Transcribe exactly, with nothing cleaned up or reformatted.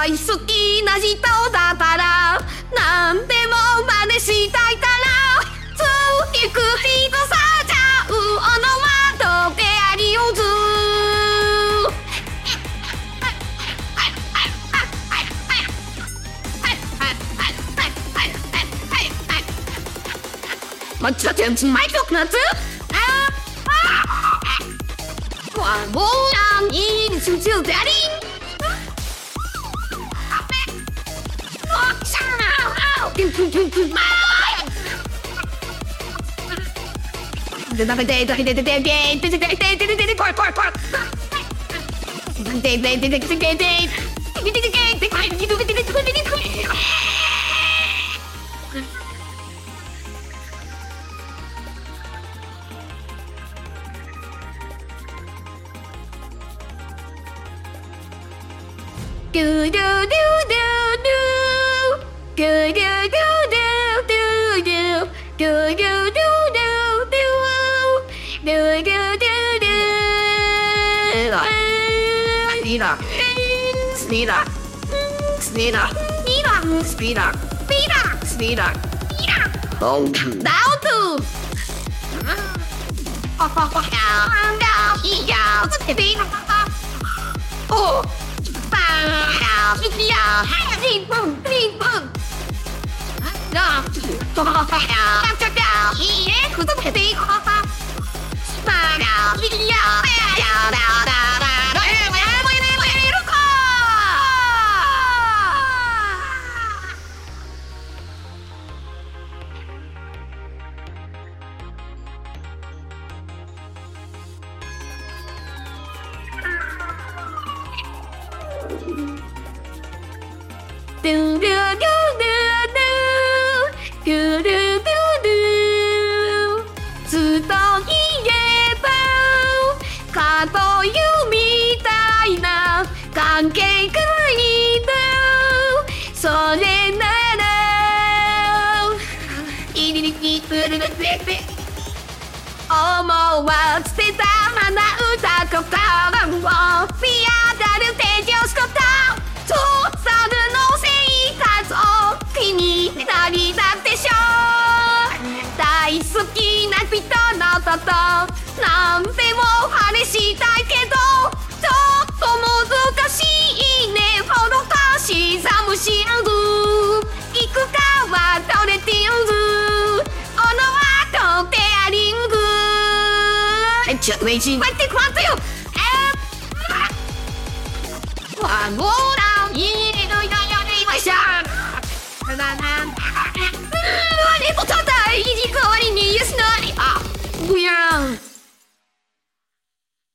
大好きな人だったら何でも真似したいからついく人さじゃうおのはどけありおず抹茶店子买酒呢子我不让你去就家里我想啊丢丢丢丢妈でだめでででででででででででででこいこいこいででででででででででででででででDo do do do do do do do do do do do do do do do do do Speeder Speeder Speeder Speeder Speeder Speeder Speeder Oh Down to Oh呀呀，冰棒冰棒，啊，哈哈哈呀，这这一夜可都得哈哈，嘛呀呀呀啦啦啦，我我我我我如何？嘟嘟嘟嘟嘟嘟嘟嘟嘟ずっと言えばかというみたいな関係くらいだそれならいりりきくるるべべ思わず捨てた花歌子からも見当たる手錠しこったそうさるの生活を気になりだでしょ大好きな人のことなんでも話したいけどちょっと難しいねほどかしさむしある行くかはどれてるおのはとてありんぐちょっと一番ってくわってよわもらいいのいないやねいましたなななあれもただいい代わりにイエスなあぐや